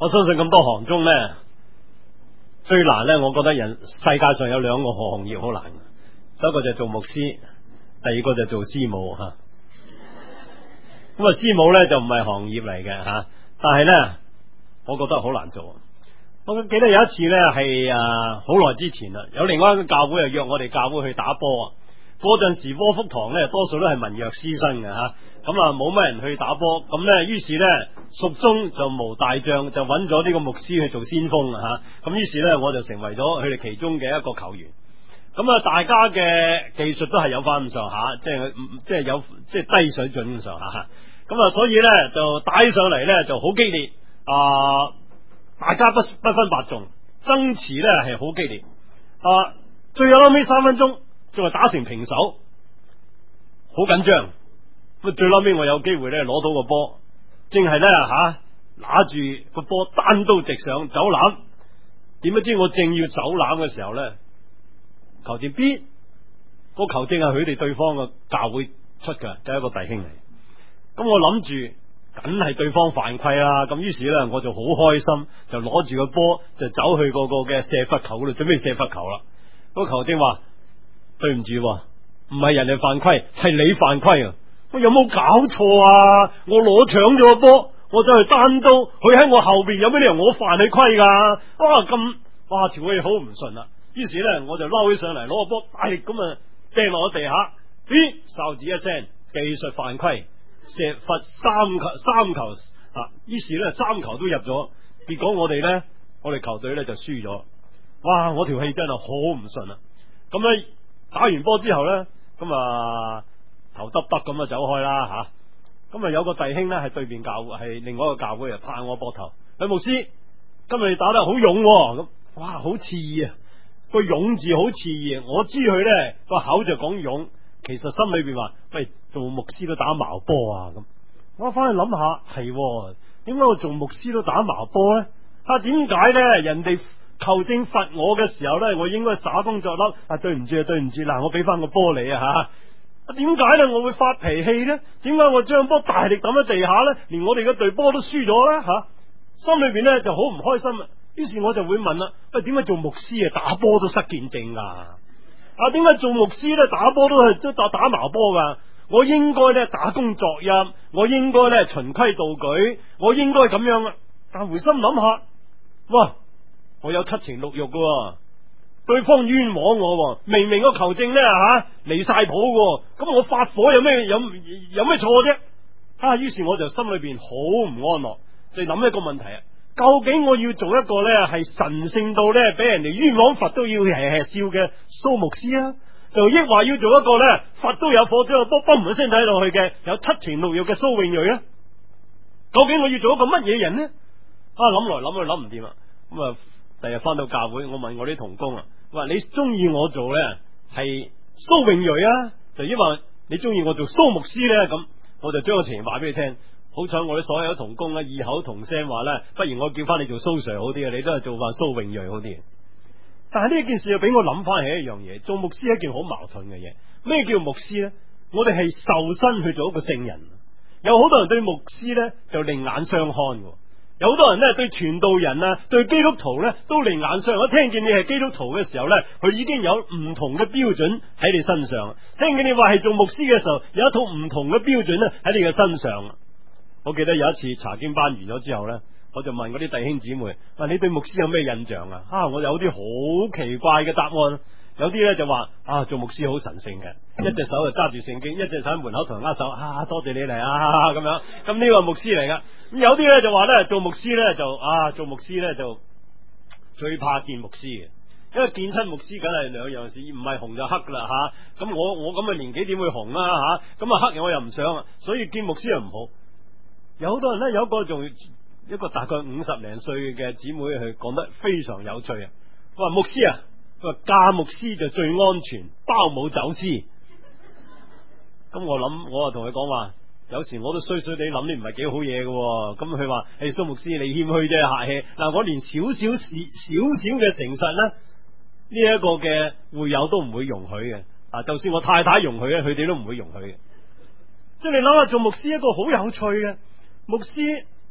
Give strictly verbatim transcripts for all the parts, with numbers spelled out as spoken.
我相信咁多行中咧，最難咧，我覺得人世界上有兩個行業好難，第一個就係做牧師，第二個就係做師母吓。咁啊，師母咧就唔係行業嚟嘅吓，但係咧，我覺得好難做。我記得有一次咧，係啊好耐之前啦，有另外一個教會又約我哋教會去打波啊。嗰陣時窩福堂咧，多數都係文弱師生嘅吓，咁啊冇乜人去打波，咁咧於是咧蜀中就無大將，就揾咗呢個牧師去做先鋒啊吓，咁於是咧我就成為咗佢哋其中嘅一個球員。咁啊，大家嘅技術都係有翻咁上下，即係即係有即係低水準咁上下，咁啊所以咧就打起上嚟咧就好激烈啊！大家不不分伯仲，爭持咧係好激烈啊！最後尾三分鐘。仲係打成平手，好緊張。咁最嬲尾我有機會咧攞到個波，正係咧吓拿住個波單刀直上走籃，點不知我正要走籃嘅時候咧，球證必個球證係佢哋對方嘅教會出嘅，第一個弟兄嚟。咁我諗住梗係對方犯規啦，咁於是咧我就好開心，就攞住個波就走去個個嘅射罰球嗰度準備射罰球啦。個球證話。對唔住，唔係人哋犯規，係你犯規啊！我有冇搞錯啊？我攞搶咗個波，我走去單刀，佢喺我後邊，有咩理由我犯你規噶？哇咁，哇條氣好唔順啦！於是咧，我就撈起上嚟，攞個波大力咁啊掟落咗地下，咦，哨子一聲，技術犯規，射罰三球，三球啊！於是咧，三球都入咗，結果我哋咧，我哋球隊咧就輸咗。哇！我條氣真係好唔順啊！咁咧。打完波之後咧，咁啊頭耷耷咁啊走開啦吓。咁啊有個弟兄咧係對面教會，係另外一個教會啊，拍我膊頭，呂牧師，今日你打得好勇咁，哇好刺耳啊！個勇字好刺耳，我知佢咧個口就講勇，其實心裏邊話喂，做牧師都打矛波啊咁。我翻去諗下，係點解我做牧師都打矛波咧？啊點解咧？人哋球證罰我嘅時候咧，我應該耍風作粒啊！對唔住啊，對唔住，嗱，我俾翻個波你啊吓！啊，點解咧？我會發脾氣咧？點解我將波大力抌喺地下咧？連我哋嘅隊波都輸咗咧吓！心裏邊咧就好唔開心啊！於是我就會問啦：喂，點解做牧師啊打波都失見證噶？啊，點解做牧師咧打波都係都打打矛波噶？我應該咧打工作揖，我應該咧循規蹈矩，我應該咁樣啊！但回心諗下，哇！我有七情六欲嘅，對方冤枉我，明明個球證咧吓離晒譜嘅，咁我發火有咩有有咩錯啫？啊，於是我就心裏邊好唔安樂，就諗一個問題啊：究竟我要做一個咧係神聖到咧俾人哋冤枉佛都要嘿嘿笑嘅蘇牧師啊，就抑或要做一個咧佛都有火，之後卜嘣一聲睇落去嘅有七情六欲嘅蘇永瑞啊？究竟我要做一個乜嘢人呢？啊，諗來諗去諗唔掂啊！咁啊。第日翻到教會，我問我啲同工啊，話你中意我做咧係蘇永瑞啊，就抑或你中意我做蘇牧師咧？咁我就將個情形話俾你聽。好彩我哋所有同工咧異口同聲話咧，不如我叫翻你做蘇 Sir 好啲啊，你都係做翻蘇永瑞好啲。但係呢件事又俾我諗翻起一樣嘢，做牧師係一件好矛盾嘅嘢。咩叫牧師咧？我哋係受身去做一個聖人，有好多人對牧師咧就另眼相看嘅。有好多人咧對傳道人啊，對基督徒咧都另眼相看。我聽見你係基督徒嘅時候咧，佢已經有唔同嘅標準喺你身上。聽見你話係做牧師嘅時候，有一套唔同嘅標準咧喺你嘅身上。我記得有一次查經班完咗之後咧，我就問嗰啲弟兄姊妹：話你對牧師有咩印象啊？啊，我有啲好奇怪嘅答案。有啲咧就話啊，做牧師好神聖嘅，一隻手就揸住聖經，一隻手喺門口同人握手，啊，多謝你嚟啊咁樣。咁呢個牧師嚟噶。咁有啲咧就話咧，做牧師咧就啊，做牧師咧就最怕見牧師嘅，因為見親牧師梗係兩樣事，唔係紅就黑噶啦吓。咁我我咁嘅年紀點會紅啦吓？咁啊黑我又唔想啊，所以見牧師又唔好。有好多人咧，有一個仲一個大概五十零歲嘅姊妹，佢講得非常有趣啊。佢話牧師啊。佢話嫁牧師就最安全，包冇走私。咁我諗，我啊同佢講話，有時我都衰衰地諗，你唔係幾好嘢嘅。咁佢話：誒，蘇牧師你謙虛啫，客氣。嗱，我連少少少少嘅誠實咧，呢一個嘅會友都唔會容許嘅。啊，就算我太太容許咧，佢哋都唔會容許嘅。即係你諗下，做牧師一個好有趣嘅牧師，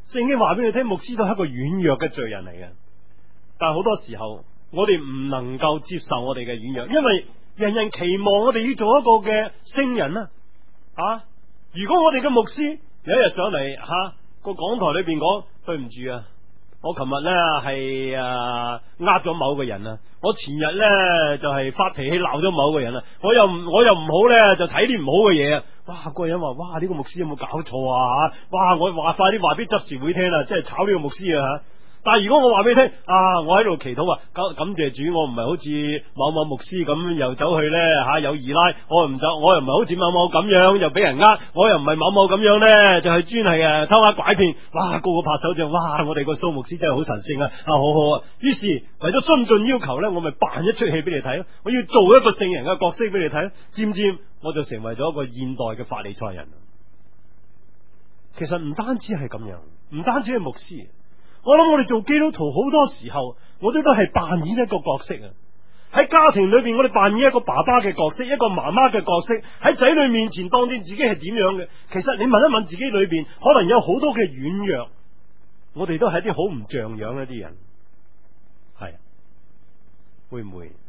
聖經話俾你聽，牧師都係一個軟弱嘅罪人嚟嘅。但係好多時候，我哋唔能夠接受我哋嘅軟弱，因為人人期望我哋要做一個嘅聖人啊！啊，如果我哋嘅牧師有一日上嚟吓個講台裏邊講，對唔住啊，我琴日咧係誒呃咗某個人啊，我前日咧就係、是、發脾氣鬧咗某個人啊，我又唔我又唔好咧就睇啲唔好嘅嘢啊！哇，嗰個人話：哇，呢、這個牧師有冇搞錯啊？哇，我話快啲話俾執事會聽啦，即係炒呢個牧師啊吓！但係如果我話俾你聽啊，我喺度祈禱啊，感感謝主，我唔係好似某某牧師咁又走去咧吓、啊、有二奶，我又唔走，我又唔係好似某某咁樣又俾人呃，我又唔係某某咁樣咧就係專係啊偷呃拐騙，哇，個個拍手掌，哇，我哋個蘇牧師真係好神聖啊，啊好好啊！於是為咗順盡要求咧，我咪扮一出戲俾你睇咯，我要做一個聖人嘅角色俾你睇，漸漸我就成為咗一個現代嘅法利賽人。其實唔單止係咁樣，唔單止係牧師。我諗我哋做基督徒好多時候，我哋都係扮演一個角色啊！喺家庭裏邊，我哋扮演一個爸爸嘅角色，一個媽媽嘅角色。喺仔女面前，當天自己係點樣嘅？其實你問一問自己裏邊，可能有好多嘅軟弱，我哋都係啲好唔像樣一啲人，係會唔會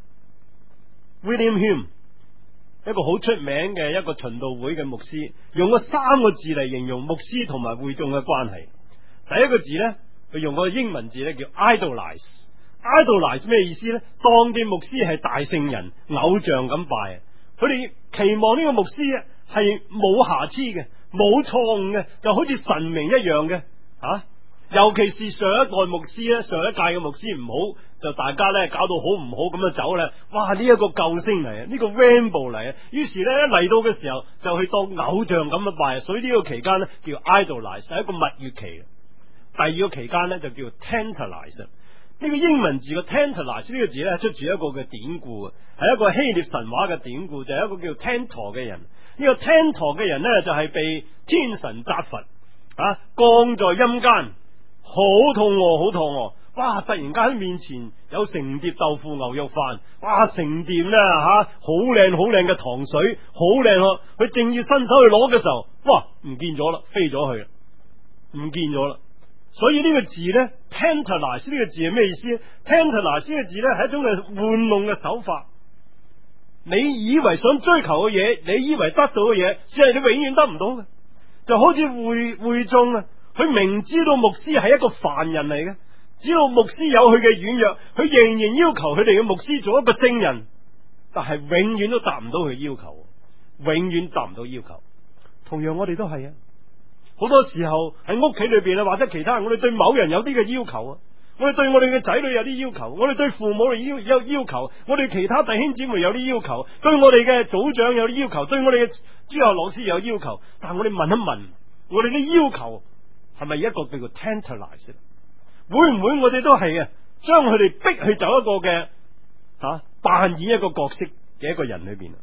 ？William Hume 一個好出名嘅一個循道會嘅牧師，用咗三個字嚟形容牧師同埋會眾嘅關係。第一個字呢。佢用個英文字咧叫 idolize，idolize 咩意思咧？當見牧師係大聖人、偶像咁拜，佢哋期望呢個牧師咧係冇瑕疵嘅、冇錯誤嘅，就好似神明一樣嘅啊！尤其是上一代牧師咧，上一屆嘅牧師唔好，就大家咧搞到好唔好咁樣走咧。哇！呢、這、一個救星嚟啊，呢、這個 Rambo 嚟啊，於是咧一嚟到嘅時候就去當偶像咁樣拜，所以呢個期間咧叫 idolize， 係一個蜜月期。第二個期間咧就叫 tantalize， 呢個英文字嘅 tantalize 呢個字咧出自一個嘅典故，係一個希臘神話嘅典故，就係、是、一個叫 Tantor 嘅人。呢、這個 Tantor 嘅人咧就係、是、被天神責罰啊，降在陰間，好肚餓，好肚餓。哇！突然間喺面前有成碟豆腐牛肉飯，哇！成碟咧吓，好靚好靚嘅糖水，好靚咯。佢正要伸手去攞嘅時候，哇！唔見咗啦，飛咗去啦，唔見咗啦。所以呢個字咧 tantalize 呢個字係咩意思咧 ？tantalize 呢個字咧係一種嘅玩弄嘅手法。你以為想追求嘅嘢，你以為得到嘅嘢，只係你永遠得唔到嘅。就好似會會眾啊，佢明知道牧師係一個凡人嚟嘅，知道牧師有佢嘅軟弱，佢仍然要求佢哋嘅牧師做一個聖人，但係永遠都達唔到佢要求，永遠達唔到要求。同樣我哋都係啊。好多時候喺屋企裏邊啊，或者其他人，我哋對某人有啲嘅要求啊，我哋對我哋嘅仔女有啲要求，我哋對父母有要要求，我哋其他弟兄姊妹有啲要求，對我哋嘅組長有啲要求，對我哋嘅主學老師有要求。但係我哋問一問，我哋啲要求係咪一個叫做 tantalize？ 會唔會我哋都係啊，將佢哋逼去走一個嘅吓扮演一個角色嘅一個人裏邊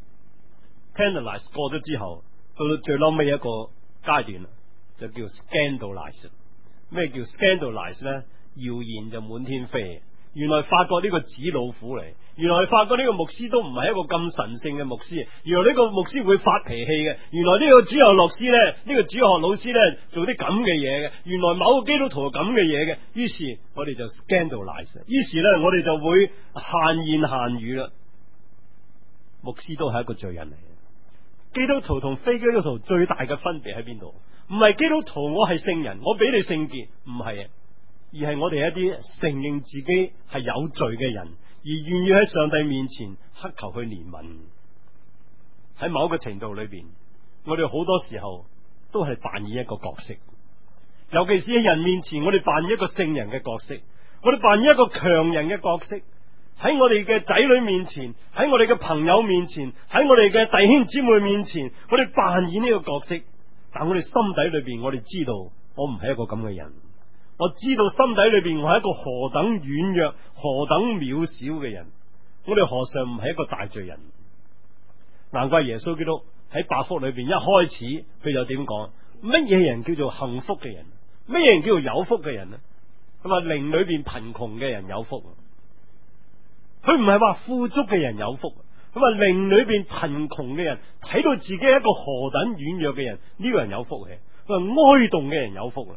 ？tantalize 過咗之後，到到最嬲尾一個階段就叫 scandalize。 咩叫 scandalize 咧？謠言就滿天飛。原來發覺呢個紙老虎嚟，原來發覺呢個牧師都唔係一個咁神聖嘅牧師，原來呢個牧師會發脾氣嘅，原來呢個主學老師咧，呢、呢個主學老師咧做啲咁嘅嘢嘅，原來某個基督徒係咁嘅嘢嘅，於是我哋就 scandalize， 於是咧我哋就會閒言閒語啦。牧師都係一個罪人嚟。基督徒同非基督徒最大嘅分別喺邊度？唔係基督徒我係聖人，我俾你聖潔，唔係啊，而係我哋一啲承認自己係有罪嘅人，而願意喺上帝面前乞求佢憐憫。喺某一個程度裏邊，我哋好多時候都係扮演一個角色，尤其是喺人面前，我哋扮演一個聖人嘅角色，我哋扮演一個強人嘅角色。喺我哋嘅仔女面前，喺我哋嘅朋友面前，喺我哋嘅弟兄姊妹面前，我哋扮演呢個角色。但我哋心底裏邊，我哋知道我唔係一個咁嘅人。我知道心底裏邊我係一個何等軟弱、何等渺小嘅人。我哋何嘗唔係一個大罪人？難怪耶穌基督喺八福裏邊一開始佢就點講？乜嘢人叫做幸福嘅人？乜嘢人叫做有福嘅人呢？佢話靈裏邊貧窮嘅人有福。佢唔係話富足嘅人有福，佢話靈裏邊貧窮嘅人睇到自己係一個何等軟弱嘅人，呢、這個人有福嘅。佢話哀慟嘅人有福啦，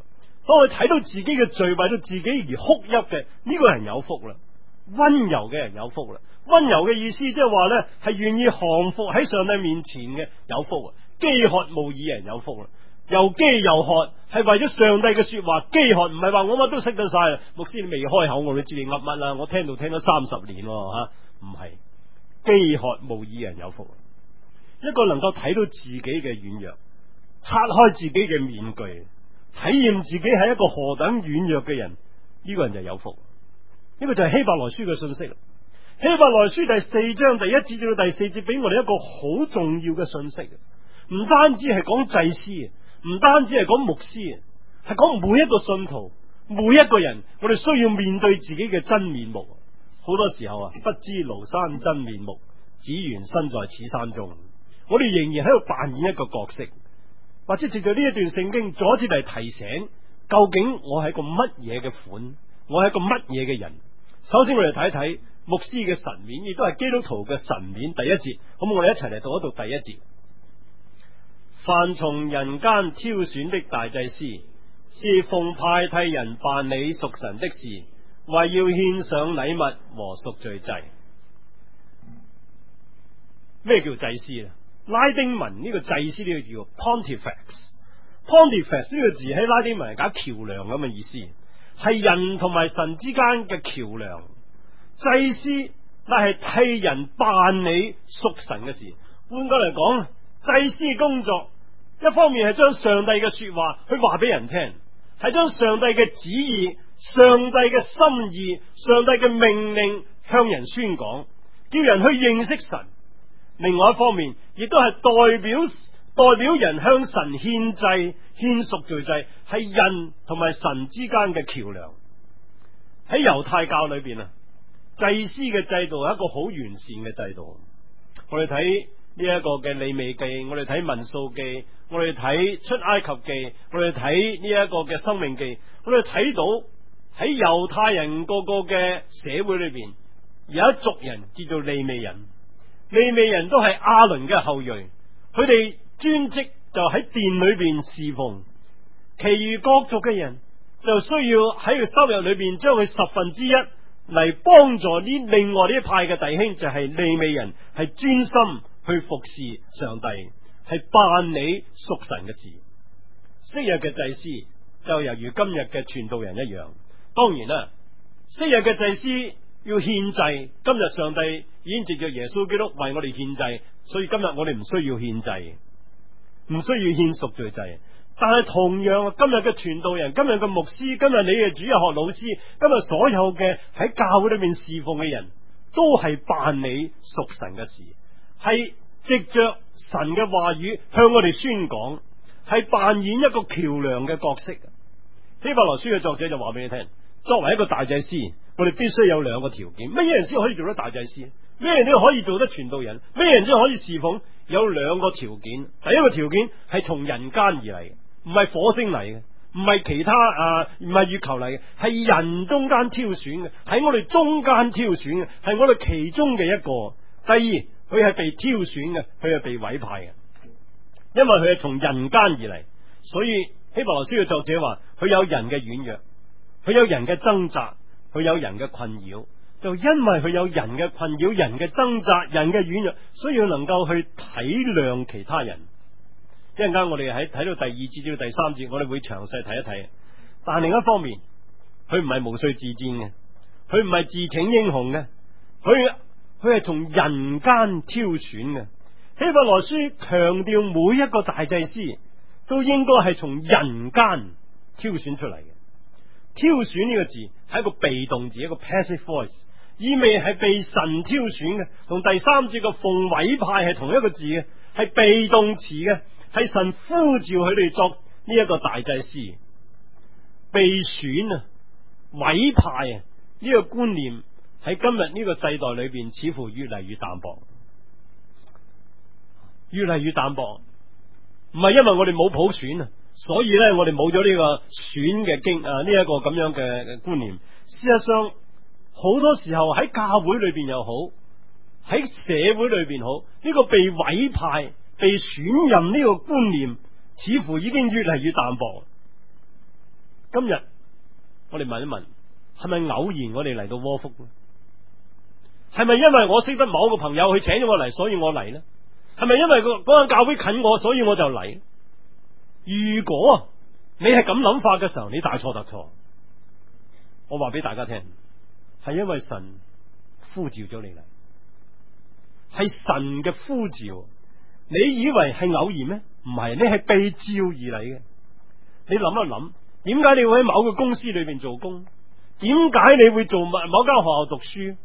當佢睇到自己嘅罪，為到自己而哭泣嘅，呢個人有福啦。溫柔嘅人有福啦。溫柔嘅意思即係話咧，係願意降服喺上帝面前嘅有福啊。飢渴慕義人有福啦。又飢又渴係為咗上帝嘅說話，飢渴唔係話我乜都識得晒啦。牧師你未開口我都知你噏乜啦，我聽到聽咗三十年吓，唔係飢渴慕義人有福。一個能夠睇到自己嘅軟弱，拆開自己嘅面具，體驗自己係一個何等軟弱嘅人，呢個人就有福。呢個就係希伯來書嘅信息啦。希伯來書第四章第一節至到第四節俾我哋一個好重要嘅信息，唔單止係講祭司，唔單止係講牧師，係講每一個信徒，每一個人，我哋需要面對自己嘅真面目。好多時候啊，不知廬山真面目，只緣身在此山中。我哋仍然喺度扮演一個角色，或者藉住呢一段聖經再一次嚟提醒，究竟我係一個乜嘢嘅款，我係一個乜嘢嘅人。首先我哋睇睇牧師嘅神面，亦都係基督徒嘅神面。第一節，咁我哋一齊嚟讀一讀第一節。凡從人間挑選的大祭司，是奉派替人辦理屬神的事，為要獻上禮物和贖罪祭。咩叫祭司咧？拉丁文呢個祭司呢個叫 pontifex，pontifex 呢個字喺拉丁文係解橋樑咁嘅意思，係人同埋神之間嘅橋樑。祭司乃係替人辦理屬神嘅事。換句嚟講，祭司嘅工作一方面係將上帝嘅說話去話俾人聽，係將上帝嘅旨意、上帝嘅心意、上帝嘅命令向人宣講，叫人去認識神。另外一方面，亦都係代表代表人向神獻祭、獻贖罪祭，係人同埋神之間嘅橋樑。喺猶太教裏邊啊，祭司嘅制度係一個好完善嘅制度。我哋睇呢一個嘅利未記，我哋睇民數記，我哋睇出埃及記，我哋睇呢一個嘅申命記，我哋睇到喺猶太人個個嘅社會裏邊，有一族人叫做利未人。利未人都係亞倫嘅後裔，佢哋專職就喺殿裏邊侍奉，其餘各族嘅人就需要喺佢收入裏邊將佢十分之一嚟幫助呢另外呢一派嘅弟兄，就係利未人，係專心去服侍上帝，係辦理屬神嘅事。昔日嘅祭司就猶如今日嘅傳道人一樣。當然啦，昔日嘅祭司要獻祭，今日上帝已經藉着耶穌基督為我哋獻祭，所以今日我哋唔需要獻祭，唔需要獻贖罪祭。但係同樣，今日嘅傳道人，今日嘅牧師，今日你嘅主日學老師，今日所有嘅喺教會裏面侍奉嘅人都係辦理屬神嘅事，係藉着神嘅話語向我哋宣講，係扮演一個橋樑嘅角色。希伯來書嘅作者就話俾你聽，作為一個大祭司，我哋必須有兩個條件。乜嘢人先可以做得大祭司？咩人都可以做得傳道人？咩人先可以侍奉？有兩個條件。第一個條件係從人間而嚟，唔係火星嚟嘅，唔係其他啊，唔係月球嚟嘅，係人中間挑選嘅，喺我哋中間挑選嘅，係我哋其中嘅一個。第二，佢係被挑選嘅，佢係被委派嘅，因為佢係從人間而嚟，所以希伯來書嘅作者話，佢有人嘅軟弱，佢有人嘅掙扎，佢有人嘅困擾。就因為佢有人嘅困擾、人嘅掙扎、人嘅軟弱，所以佢能夠去體諒其他人。一陣間我哋喺睇到第二節至到第三節，我哋會詳細睇一睇。但另一方面，佢唔係無需自薦嘅，佢唔係自請英雄嘅，佢佢係從人間挑選嘅。希伯來書強調每一個大祭司都應該係從人間挑選出嚟嘅。挑選呢個字係一個被動字，一個 passive voice， 意味係被神挑選嘅，同第三節嘅奉委派係同一個字嘅，係被動詞嘅，係神呼召佢哋作呢一個大祭司。被選啊，委派啊，呢個觀念喺今日呢個世代裏邊似乎越嚟越淡薄，越嚟越淡薄。唔係因為我哋冇普選啊，所以咧我哋冇咗呢個選嘅經啊，呢一個咁樣嘅觀念。事實上，好多時候喺教會裏邊又好，喺社會裏邊好，呢個被委派、被選任呢個觀念，似乎已經越嚟越淡薄。 今日我哋問一問，係咪偶然我哋嚟到窩福呢？係咪因為我識得某個朋友佢請咗我嚟，所以我嚟呢？係咪因為嗰嗰間教會近我，所以我就嚟？如果你係咁諗法嘅時候，你大錯特錯。我話俾大家聽，係因為神呼召咗你嚟，係神嘅呼召。你以為係偶然咩？唔係，你係被召而嚟嘅。你諗一諗，點解你會喺某個公司裏邊做工？點解你會做某某間學校讀書？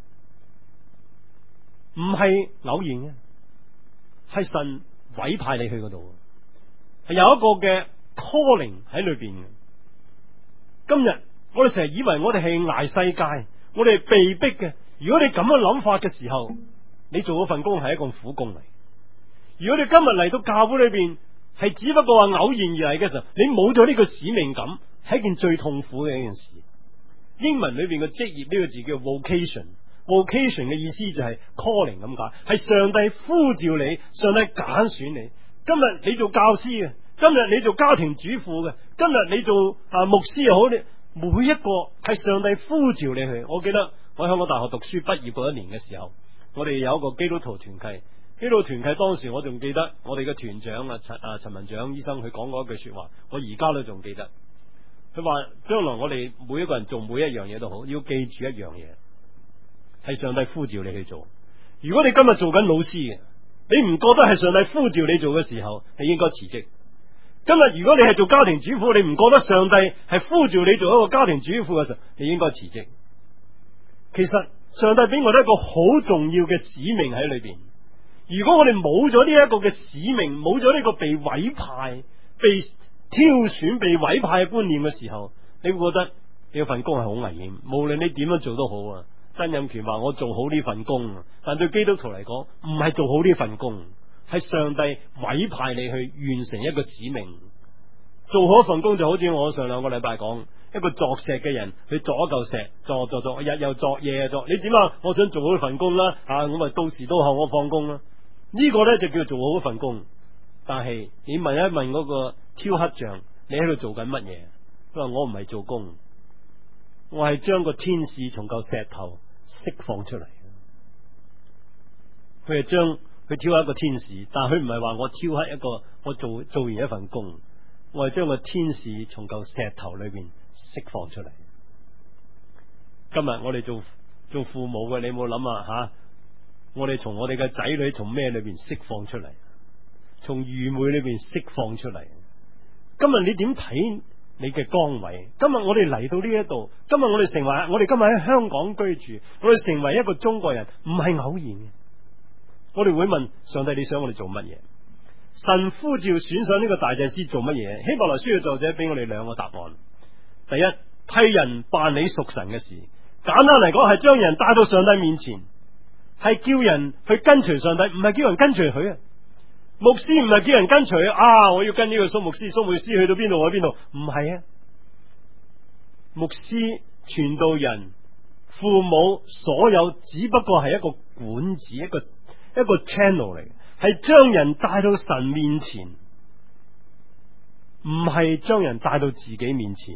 唔係偶然嘅，係神委派你去嗰度，係有一個嘅 calling 喺裏邊嘅。今日我哋成日以為我哋係捱世界，我哋係被逼嘅。如果你咁樣諗法嘅時候，你做嗰份工係一個苦工嚟。如果你今日嚟到教會裏邊，係只不過話偶然而嚟嘅時候，你冇咗呢個使命感，係一件最痛苦嘅一件事。英文裏邊嘅職業呢個字叫 vocation。vocation 嘅意思就係 calling 咁解，係上帝呼召你，上帝揀選你。今日你做教師嘅，今日你做家庭主婦嘅，今日你做啊牧師又好，你每一個係上帝呼召你去。我記得我喺香港大學讀書畢業嗰一年嘅時候，我哋有一個基督徒團契。基督徒團契當時我仲記得我哋嘅團長啊陳啊陳文長醫生佢講過一句說話，我而家都仲記得。佢話將來我哋每一個人做每一樣嘢都好，要記住一樣嘢，係上帝呼召你去做。如果你今日做緊老師嘅，你唔覺得係上帝呼召你做嘅時候，你應該辭職。今日如果你係做家庭主婦，你唔覺得上帝係呼召你做一個家庭主婦嘅時候，你應該辭職。其實上帝俾我哋一個好重要嘅使命喺裏邊。如果我哋冇咗呢一個嘅使命，冇咗呢個被委派、被挑選、被委派嘅觀念嘅時候，你會覺得呢份工係好危險。無論你點樣做都好啊。曾蔭權話我做好呢份工，但對基督徒嚟講，唔係做好呢份工，係上帝委派你去完成一個使命。做好一份工就好似我上兩個禮拜講，一個鑿石嘅人，佢鑿一嚿石，鑿鑿鑿，日又鑿，夜又鑿。你點啊？我想做好呢份工啦，啊，我咪到時到候我放工啦。呢個呢就叫做好一份工，但係你問一問嗰個挑黑匠，你喺度做緊乜嘢？佢話我唔係做工，我係將個天使從嚿石頭釋放出嚟。佢係將佢挑黑一個天使，但係佢唔係話我挑黑一個，我做做完一份工，我係將個天使從嚿石頭裏邊釋放出嚟。今日我哋做做父母嘅，你有冇諗啊吓？我哋從我哋嘅仔女從咩裏邊釋放出嚟？從愚昧裏邊釋放出嚟。今日你點睇你嘅崗位？今日我哋嚟到呢一度，今日我哋成為我哋今日喺香港居住，我哋成為一個中國人，唔係偶然嘅。我哋會問上帝，你想我哋做乜嘢？神呼召選上呢個大祭司做乜嘢？希伯來書嘅作者俾我哋兩個答案。第一，替人辦理屬神嘅事，簡單嚟講係將人帶到上帝面前。係叫人去跟隨上帝，唔係叫人跟隨佢啊！牧師唔係叫人跟隨啊！我要跟呢個蘇牧師，蘇牧師去到邊度我去邊度，唔係啊！牧師、傳道人、父母，所有只不過係一個管子，一個一個 channel 嚟，係將人帶到神面前，唔係將人帶到自己面前。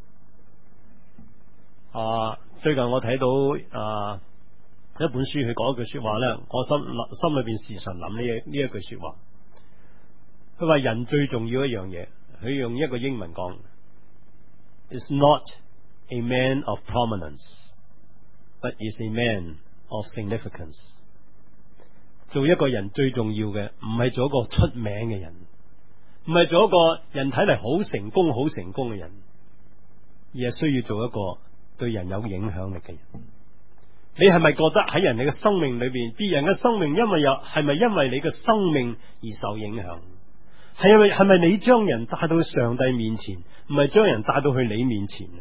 啊！最近我睇到啊。一本書佢講一句說話呢，我心心裏邊時常諗呢呢一句說話。佢話人最重要一樣嘢，佢用一個英文講 ，is not a man of prominence, but is a man of significance。做一個人最重要嘅，唔係做一個出名嘅人，唔係做一個人睇嚟好成功、好成功嘅人，而係需要做一個對人有影響力嘅人。你係咪覺得喺人哋嘅生命裏邊，別人嘅生命因為有係咪因為你嘅生命而受影響？係咪係咪你將人帶到上帝面前，唔係將人帶到去你面前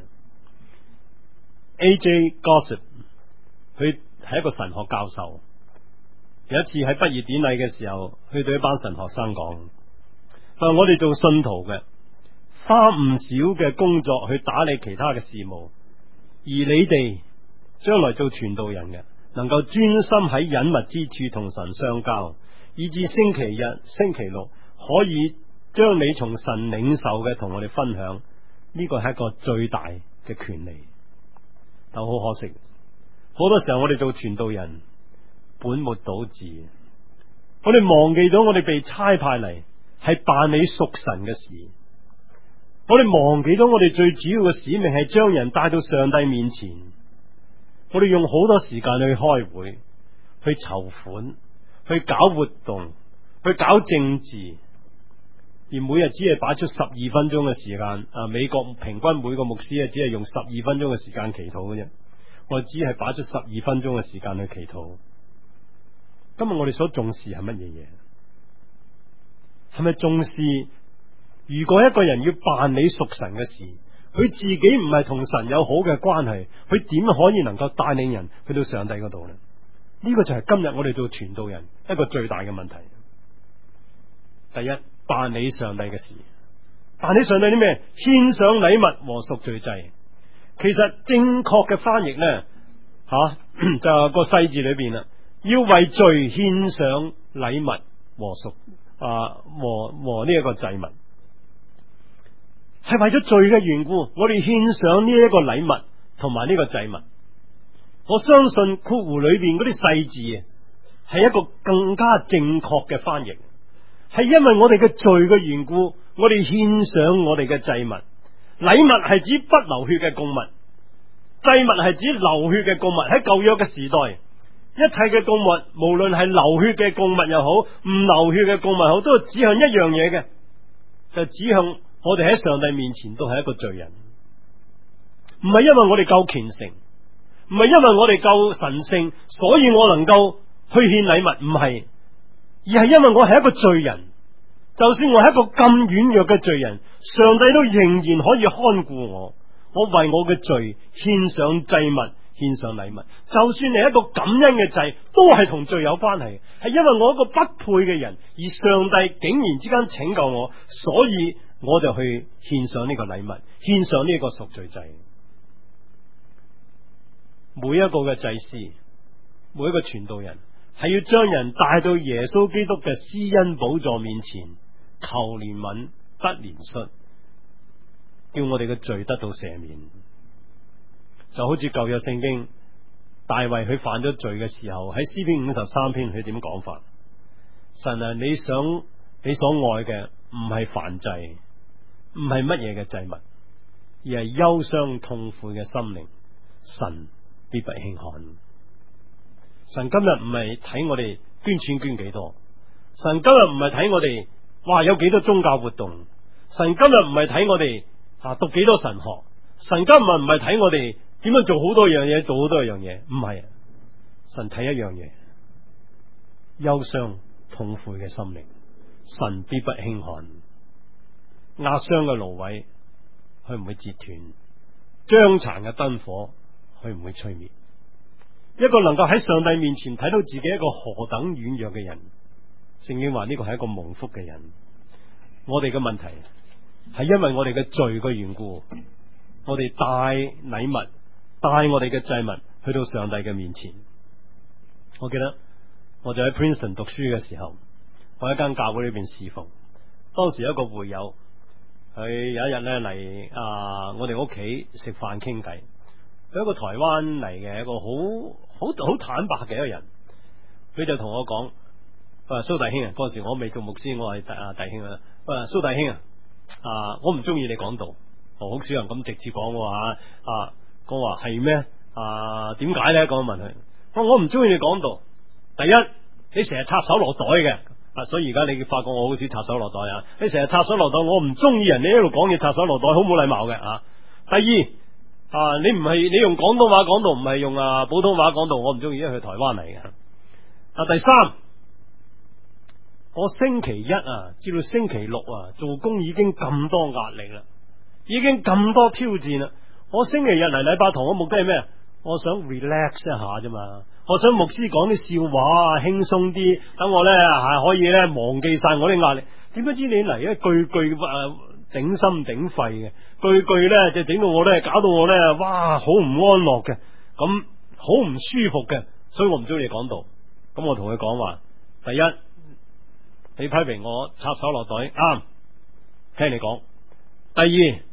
？A J Gossip 佢係一個神學教授，有一次喺畢業典禮嘅時候，佢對一班神學生講：但我哋做信徒嘅，花唔少嘅工作去打理其他嘅事務，而你哋將來做傳道人嘅，能夠專心喺隱密之處同神相交，以至星期日、星期六可以將你從神領受嘅同我哋分享， 呢個係一個最大嘅權利。但好可惜，好多時候我哋做傳道人本末倒置，我哋忘記咗我哋被差派嚟係辦理屬神嘅事，我哋忘記咗我哋最主要嘅使命係將人帶到上帝面前。我哋用好多時間去開會，去籌款，去搞活動，去搞政治，而每日只係擺出十二分鐘嘅時間。啊，美國平均每個牧師啊，只係用十二分鐘嘅時間祈禱嘅啫。我哋只係擺出十二分鐘嘅時間去祈禱。今日我哋所重視係乜嘢嘢？係咪重視？如果一個人要辦理屬神嘅事，佢自己唔係同神有好嘅關係，佢點可以能夠帶領人去到上帝嗰度呢？呢個就係今日我哋做傳道人一個最大嘅問題。第一，辦理上帝嘅事，辦理上帝啲咩？獻上禮物和贖罪祭。其實正確嘅翻譯呢，吓、啊、就係個細字裏邊啦，要為罪獻上禮物和贖啊和和呢一個祭物，係為咗罪嘅緣故，我哋獻上呢一個禮物同埋呢個祭物。我相信括弧裏邊嗰啲細字係一個更加正確嘅翻譯，係因為我哋嘅罪嘅緣故，我哋獻上我哋嘅祭物。禮物係指不流血嘅供物，祭物係指流血嘅供物。喺舊約嘅時代，一切嘅供物，無論係流血嘅供物又好，唔流血嘅供物好，都係指向一樣嘢嘅，就指向我哋喺上帝面前都係一個罪人。唔係因為我哋夠虔誠，唔係因為我哋夠神聖，所以我能夠去獻禮物，唔係，而係因為我係一個罪人。就算我係一個咁軟弱嘅罪人，上帝都仍然可以看顧我。我為我嘅罪獻上祭物，獻上禮物。就算係一個感恩嘅祭，都係同罪有關係，係因為我一個不配嘅人，而上帝竟然之間拯救我，所以我就去獻上呢個禮物，獻上呢個贖罪祭。每一個嘅祭司，每一個傳道人，係要將人帶到耶穌基督嘅施恩寶座面前，求憐憫，得憐恤，叫我哋嘅罪得到赦免。就好似舊約聖經大衛佢犯咗罪嘅時候，喺詩篇五十三篇佢點講法？神啊，你想你所愛嘅唔係燔祭，唔係乜嘢嘅祭物，而係憂傷痛悔嘅心靈，神必不輕看。神今日唔係睇我哋捐錢捐幾多，神今日唔係睇我哋哇有幾多宗教活動，神今日唔係睇我哋啊讀幾多神學，神今日唔係睇我哋點樣做好多樣嘢，做好多樣嘢，唔係，神睇一樣嘢，憂傷痛悔嘅心靈，神必不輕看。壓傷嘅蘆葦，佢唔會折斷；將殘嘅燈火，佢唔會吹滅。一個能夠喺上帝面前睇到自己一個何等軟弱嘅人，聖經話呢個係一個蒙福嘅人。我哋嘅問題係因為我哋嘅罪嘅緣故，我哋帶禮物，帶我哋嘅祭物去到上帝嘅面前。我記得我就喺 Princeton 讀書嘅時候，我喺間教會裏邊侍奉，當時有一個會友，佢有一日咧嚟啊我哋屋企食飯傾偈。佢一個台灣嚟嘅一個好好好坦白嘅一個人，佢就同我講：佢話蘇大兄啊，嗰時我未做牧師，我係啊弟兄啊。佢話蘇大兄啊，啊我唔中意你講道，我好少人咁直接講我話啊。我話係咩？啊點解咧？咁問佢，我我唔中意你講道。第一，你成日插手落袋嘅，啊所以而家你發覺我好少插手落袋啊。你成日插手落袋，我唔中意人你一路講嘢插手落袋，好冇禮貌嘅啊。第二。啊！你唔係你用廣東話講道，唔係用啊普通話講道，我唔中意，因為佢台灣嚟嘅。啊，第三，我星期一啊至到星期六啊做工已經咁多壓力啦，已經咁多挑戰啦。我星期日嚟禮拜堂嘅目的係咩？我想 relax 一下啫嘛，我想牧師講啲笑話啊，輕鬆啲，等我咧係可以咧忘記晒我啲壓力。點不知你嚟一句句啊頂心頂肺嘅，句句咧就整到我咧，搞到我咧，哇，好唔安樂嘅，咁好唔舒服嘅，所以我唔中意你講道。咁我同佢講話：第一，你批評我插手落袋，啱，聽你講；第二，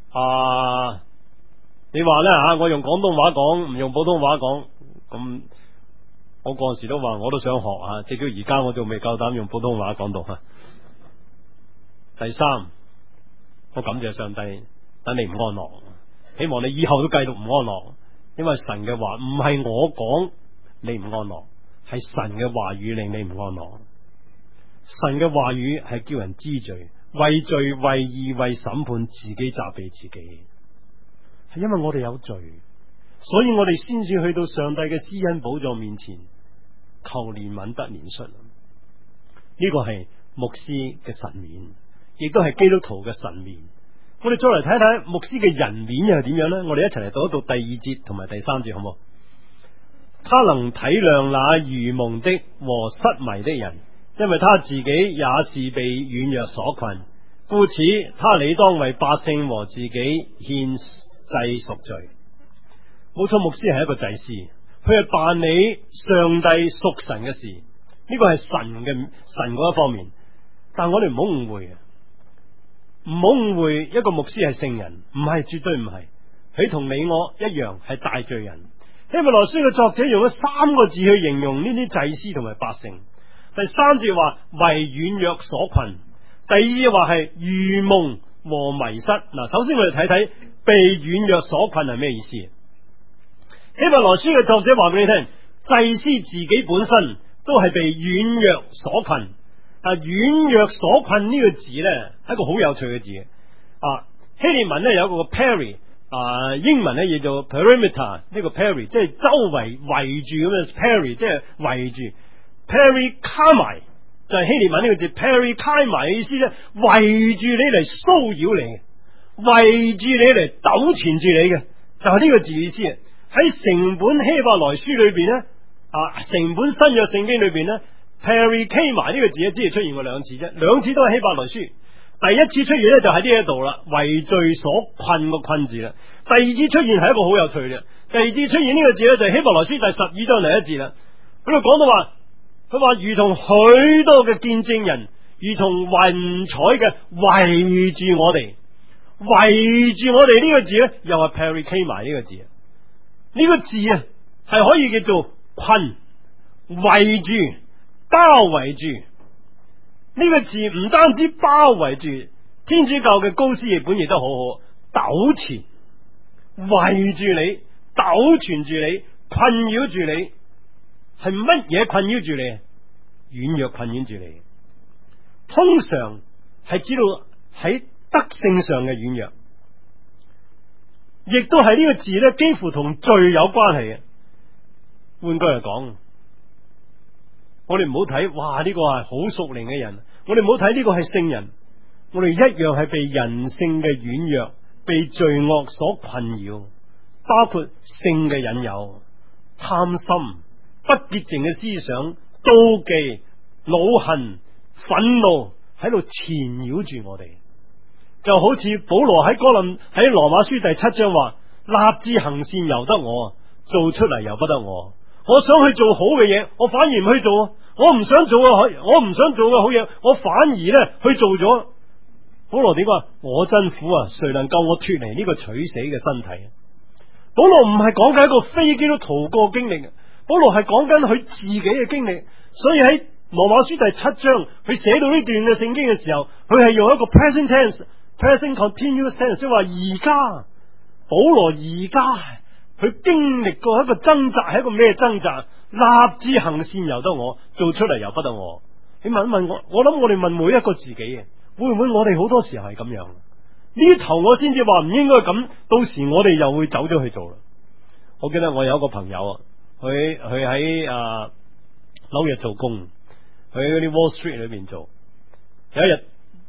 啊，你話咧吓，我用廣東話講，唔用普通話講，咁我嗰陣時都話我都想學啊，直到而家我仲未夠膽用普通話講到吓。第三，我感謝上帝，等你唔安樂，希望你以後都繼續唔安樂，因為神嘅話唔係我講你唔安樂，係神嘅話語令你唔安樂。神嘅話語係叫人知罪，為罪、為義、為審判，自己責備自己，係因為我哋有罪，所以我哋先至去到上帝嘅施恩寶座面前求憐憫得憐恤。呢個係牧師嘅神面，亦都係基督徒嘅神面。我哋再嚟睇睇牧師嘅人面又係點樣呢？我哋一齊嚟讀一讀第二節同埋第三節，好唔好？他能體諒那愚蒙的和失迷的人，因為他自己也是被軟弱所困，故此他理當為百姓和自己獻祭贖罪。冇錯，牧師係一個祭司，佢係辦理上帝屬神嘅事，呢個係神嘅神嗰一方面。但我哋唔好誤會，唔好誤會一個牧師係聖人，唔係，絕對唔係。佢同你我一樣係大罪人。希伯來書嘅作者用咗三個字去形容呢啲祭司同埋百姓。第三節話為軟弱所困，第二節話係愚蒙和迷失。嗱，首先我哋睇睇被軟弱所困係咩意思？希伯來書嘅作者話俾你聽，祭司自己本身都係被軟弱所困。啊，軟弱所困呢個字呢，係一個好有趣嘅字。啊，希臘文呢有一個 peri， 啊，英文呢叫做 perimeter， 呢個 peri 即係周圍圍住咁嘅 peri， 即係圍住。perikai 就係希臘文呢個字 perikai 嘅意思咧，圍住你嚟騷擾你，圍住你嚟糾纏住你嘅，就係、是、呢個字意思。喺成本希伯來書裏邊咧，啊，成本新約聖經裏邊咧 perikai 呢個字咧只係出現過兩次啫，兩次都係希伯來書。第一次出現咧就喺呢一度啦，為罪所困個困字啦。第二次出現係一個好有趣嘅，第二次出現呢個字咧就係希伯來書第十二章第一節啦。佢度講到話。佢話如同許多嘅見證人，如同雲彩嘅圍住我哋，圍住我哋呢個字咧，又係 perikei 埋呢個字。呢個字啊，係可以叫做困、圍住、包圍住。呢個字唔單止包圍住，天主教嘅高斯譯本亦都好好，糾纏、圍住你、糾纏住你、困擾住你。係乜嘢困擾住你？軟弱困擾住你，通常係知道喺德性上嘅軟弱，亦都係呢個字咧，幾乎同罪有關係嘅。換句嚟講，我哋唔好睇，哇！呢個係好屬靈嘅人，我哋唔好睇呢個係聖人，我哋一樣係被人性嘅軟弱、被罪惡所困擾，包括性嘅引誘、貪心。不潔淨嘅思想、妒忌、惱恨、憤怒喺度纏繞住我哋，就好似保羅喺哥林喺羅馬書第七章話：立志行善由得我，做出嚟由不得我。我想去做好嘅嘢，我反而唔去做；我唔想做嘅好，我唔想做嘅好嘢，我反而咧去做咗。保羅點話？我真苦啊！誰能救我脫離呢個取死嘅身體？保羅唔係講緊一個非基督徒個經歷。保羅係講緊佢自己嘅經歷，所以喺羅馬書第七章，佢寫到呢段嘅聖經嘅時候，佢係用一個 present tense、present continuous tense，即係話而家。保羅而家佢經歷過一個掙扎，係一個咩掙扎？立志行善由得我，做出嚟由不得我。你問一問我，我諗我哋問每一個自己嘅，會唔會我哋好多時候係咁樣？呢頭我先至話唔應該咁，到時我哋又會走咗去做啦。我記得我有一個朋友啊。佢佢喺啊紐約做工，佢喺嗰啲 Wall Street 裏邊做。有一日，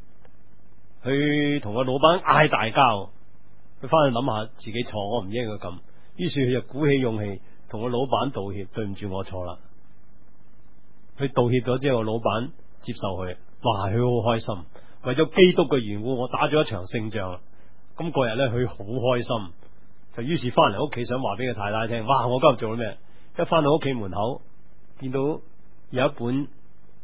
佢同個老闆嗌大交，佢翻去諗下自己錯，我唔應該咁。於是佢就鼓起勇氣同個老闆道歉，對唔住我錯啦。佢道歉咗之後，老闆接受佢，哇！佢好開心，為咗基督嘅緣故，我打咗一場勝仗。咁嗰日咧，佢好開心，就於是翻嚟屋企想話俾佢太太聽，哇！我今日做咗咩？一翻到屋企門口，見到有一本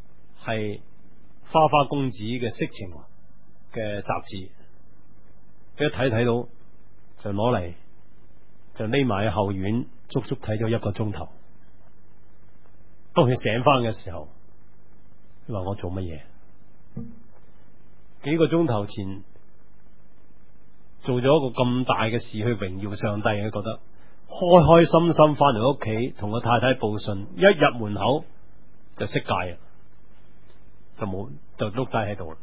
係花花公子嘅色情嘅雜誌， 一睇睇到就攞嚟就匿埋喺後院，足足睇咗一個鐘頭。當佢醒翻嘅時候，佢話我做乜嘢？幾個鐘頭前做咗一個咁大嘅事去榮耀上帝，佢覺得開開心心翻嚟屋企，同個太太報信，一入門口就熄戒啦，就冇就碌低喺度啦。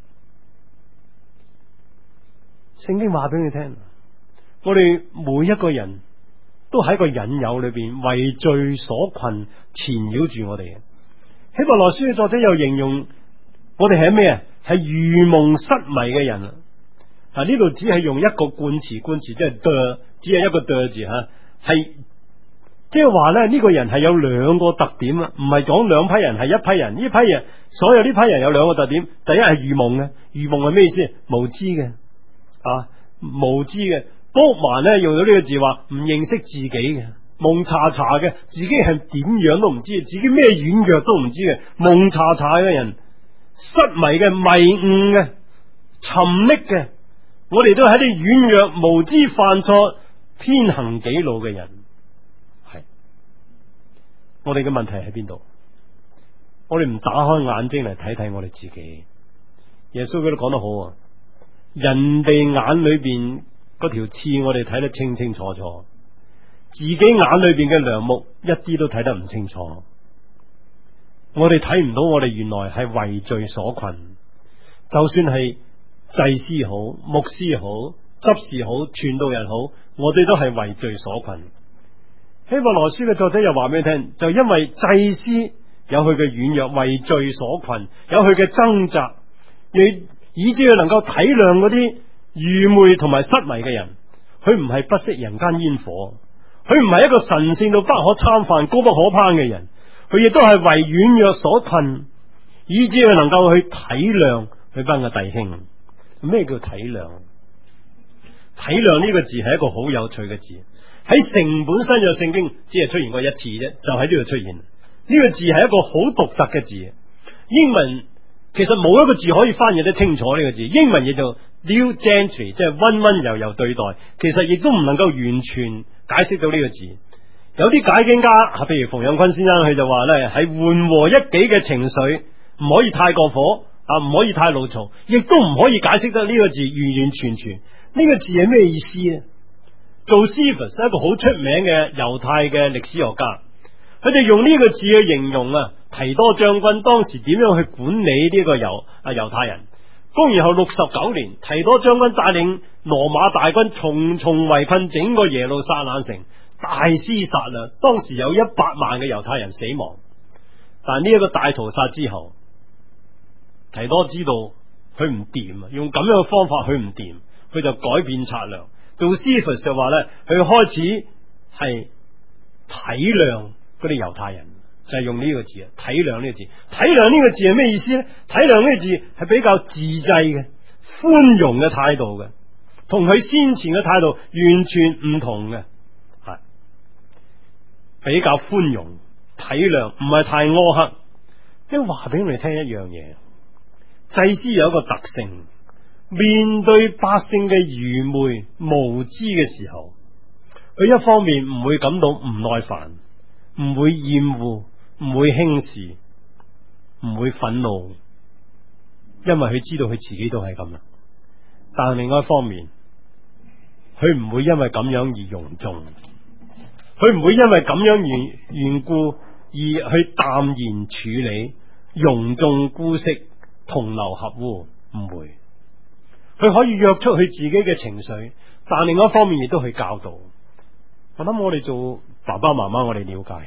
聖經話俾你聽，我哋每一個人都喺個引誘裏邊，為罪所困，纏繞住我哋。希伯來書嘅作者又形容我哋係咩啊？係愚蒙失迷嘅人啊！啊，呢度只係用一個冠詞，冠詞即係的，只係一個的字吓，係即係話咧呢個人係有兩個特點啊，唔係講兩批人，係一批人。呢批人所有呢批人有兩個特點，第一係愚蒙嘅，愚蒙係咩意思？無知嘅啊，無知嘅。多曼咧用到呢個字話唔認識自己嘅，蒙查查嘅，自己係點樣都唔知，自己咩軟弱都唔知嘅，蒙查查嘅人，失迷嘅、迷誤嘅、沉溺嘅，我哋都係啲軟弱、無知、犯錯、偏行己路嘅人。係我哋嘅問題喺邊度？我哋唔打開眼睛嚟睇睇我哋自己。耶穌佢都講得好啊，人哋眼裏邊嗰條刺，我哋睇得清清楚楚，自己眼裏邊嘅梁木一啲都睇得唔清楚。我哋睇唔到我哋原來係為罪所困，就算係祭司好、牧師好、執事好、傳道人好，我哋都係為罪所困。希伯來書嘅作者又話俾你聽，就因為祭司有佢嘅軟弱，為罪所困，有佢嘅掙扎，亦以至佢能夠體諒嗰啲愚昧同埋失迷嘅人。佢唔係不識人間煙火，佢唔係一個神聖到不可參犯、高不可攀嘅人，佢亦都係為軟弱所困，以至佢能夠去體諒佢班嘅弟兄。咩叫體諒？體諒呢個字係一個好有趣嘅字，喺成本新約聖經只係出現過一次啫，就喺呢度出現。呢個字係一個好獨特嘅字，英文其實冇一個字可以翻譯得清楚呢個字。英文譯做 deal gently， 即係溫溫柔柔對待，其實亦都唔能夠完全解釋到呢個字。有啲解經家，譬如馮養坤先生，佢就話咧，係緩和一己嘅情緒，唔可以太過火啊，唔可以太怒嘈，亦都唔可以解釋得呢個字完完全全。呢個字係咩意思咧？做 Josephus 係一個好出名嘅猶太嘅歷史學家，佢就用呢個字去形容啊，提多將軍當時點樣去管理呢個猶啊猶太人。公元後六十九年，提多將軍帶領羅馬大軍重重圍困整個耶路撒冷城，大施殺掠，當時有一百萬嘅猶太人死亡。但呢一個大屠殺之後，提多知道佢唔掂啊，用咁樣嘅方法佢唔掂，佢就改變策略。做 Josephus 就話咧，佢開始係體諒嗰啲猶太人，就係、是、用呢個字啊，體諒呢個字。體諒呢個字係咩意思咧？體諒呢個字係比較自制嘅、寬容嘅態度嘅，同佢先前嘅態度完全唔同嘅，係比較寬容、體諒，唔係太苛刻。因為話俾我哋聽一樣嘢，祭司有一個特性，面對百姓嘅愚昧無知嘅時候，佢一方面唔會感到唔耐煩，唔會厭惡，唔會輕視，唔會憤怒，因為佢知道佢自己都係咁啦。但係另外一方面，佢唔會因為咁樣而容縱，佢唔會因為咁樣而緣故而去淡然處理，容縱姑息，同流合污，唔會。佢可以約出佢自己嘅情緒，但另外一方面亦都去教導。我諗我哋做爸爸媽媽，我哋了解，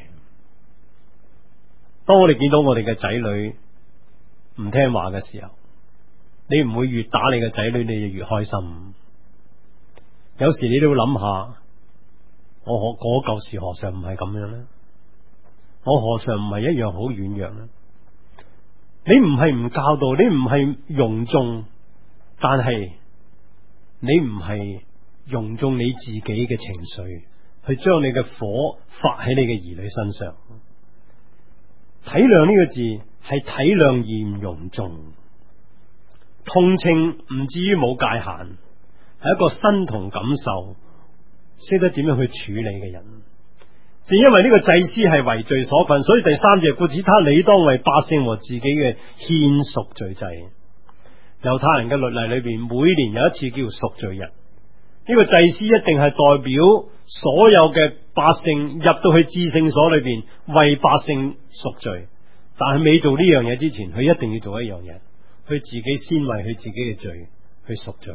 當我哋見到我哋嘅仔女唔聽話嘅時候，你唔會越打你嘅仔女，你就越開心。有時你都要諗下，我何嗰舊時何嘗唔係咁樣呢？我何嘗唔係一樣好軟弱呢？你唔係唔教導，你唔係容縱，但係你唔係容縱你自己嘅情緒，去將你嘅火發喺你嘅兒女身上。體諒呢個字係體諒而唔容縱，同情唔至於冇界限， 係一個身同感受，識得點樣去處理嘅人。正因為呢個祭司係為罪所困，所以第三節，故此他理當為百姓和自己嘅獻贖罪祭。猶太人嘅律例裏邊，每年有一次叫贖罪日，呢個祭司一定係代表所有嘅百姓入到去至聖所裏邊為百姓贖罪。但係未做呢樣嘢之前，佢一定要做一樣嘢，佢自己先為佢自己嘅罪去贖罪。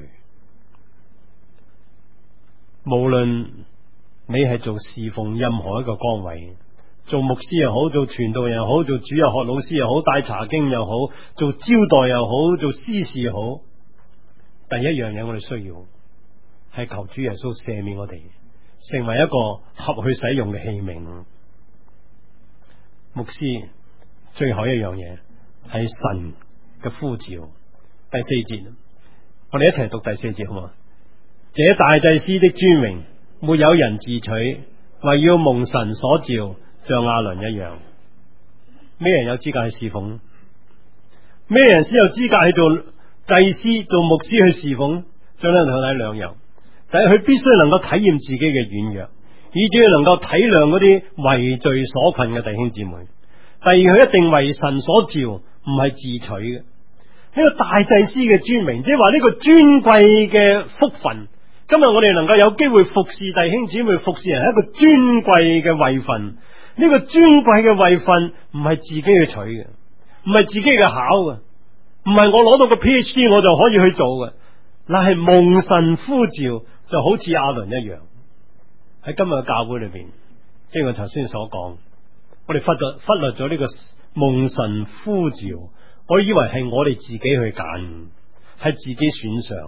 無論你係做侍奉任何一個崗位，做牧師又好，做傳道人又好，做主日學老師又好，帶查經又好，做招待又好，做司事又好，第一樣嘢我哋需要係求主耶穌赦免我哋，成為一個合去使用嘅器皿。牧師最後一樣嘢係神嘅呼召。第四節，我哋一齊讀第四節好嘛？這大祭司的尊榮，沒有人自取，為要蒙神所召，像亞倫一樣。咩人有資格去侍奉？咩人先有資格去做祭司、做牧師去侍奉？將呢度睇兩樣。第一，佢必須能夠體驗自己嘅軟弱，以至佢能夠體諒嗰啲為罪所困嘅弟兄姊妹。第二，佢一定為神所召，唔係自取嘅。呢個大祭司嘅尊榮，即係話呢個尊貴嘅福分。今日我哋能夠有機會服侍弟兄姊妹、服侍人，係一個尊貴嘅位份。呢個尊貴嘅位份唔係自己去取嘅，唔係自己嘅考嘅，唔係我攞到個 P H D 我就可以去做嘅，乃係蒙神呼召，就好似亞倫一樣。喺今日嘅教會裏邊，即係我頭先所講，我哋忽略忽略咗呢個蒙神呼召，我以為係我哋自己去揀，係自己選上。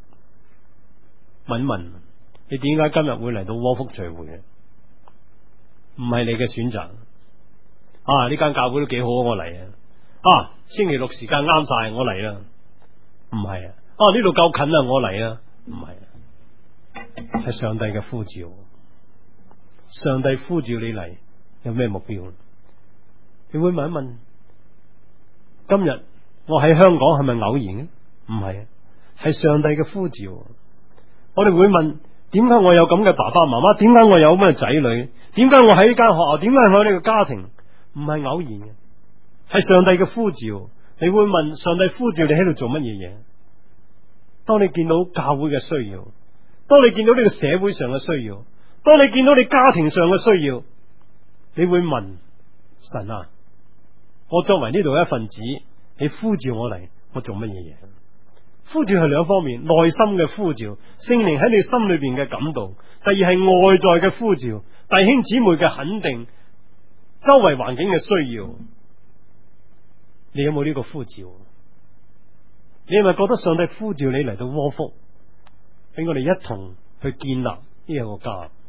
問問你點解今日會嚟到窩福聚會嘅？唔係你嘅選擇啊！呢間教會都幾好，我嚟啊！啊，星期六時間啱晒，我嚟啦。唔係啊！啊，呢度夠近啊，我嚟啊！唔係啊，係上帝嘅呼召。上帝呼召你嚟，有咩目標？你會問一問，今日我喺香港係咪偶然嘅？唔係啊，係上帝嘅呼召。我哋會問，點解我有咁嘅爸爸媽媽？點解我有咁嘅仔女？點解我喺呢間學校？點解我喺呢個家庭？唔係偶然嘅，係上帝嘅呼召。你會問，上帝呼召你喺度做乜嘢嘢？當你見到教會嘅需要，當你見到呢個社會上嘅需要，當你見到你家庭上嘅需要，你會問神啊，我作為呢度一份子，你呼召我嚟，我做乜嘢嘢？呼召係兩方面，內心嘅呼召，聖靈喺你心裏邊嘅感動；第二係外在嘅呼召，弟兄姊妹嘅肯定，周圍環境嘅需要。你有冇呢個呼召？你係咪覺得上帝呼召你嚟到窩福，俾我哋一同去建立呢一個家？二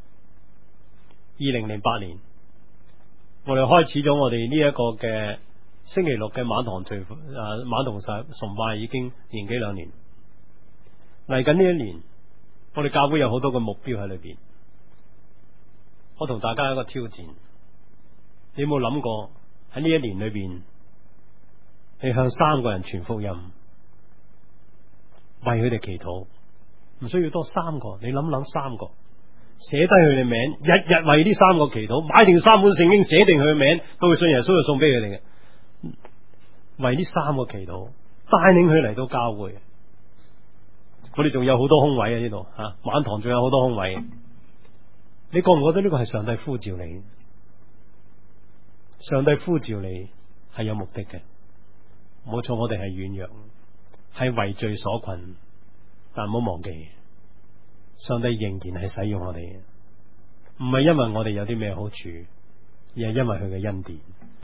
零零八年，我哋開始咗我哋呢一個嘅星期六嘅晚堂聚誒晚堂崇拜，已經年幾兩年。嚟緊呢一年，我哋教會有好多個目標喺裏邊。我同大家一個挑戰，你有冇諗過喺呢一年裏邊，你向三個人傳福音，為佢哋祈禱，唔需要多三個，你諗諗三個，寫低佢哋名，日日為呢三個祈禱，買定三本聖經，寫定佢嘅名，到佢信耶穌就送俾佢哋嘅。為呢三個祈禱，帶領佢嚟到教會。我哋仲有好多空位啊！呢度吓晚堂仲有好多空位。你覺唔覺得呢個係上帝呼召你？上帝呼召你係有目的嘅。冇錯，我哋係軟弱，係為罪所困，但唔好忘記，上帝仍然係使用我哋，唔係因為我哋有啲咩好處，而係因為佢嘅恩典。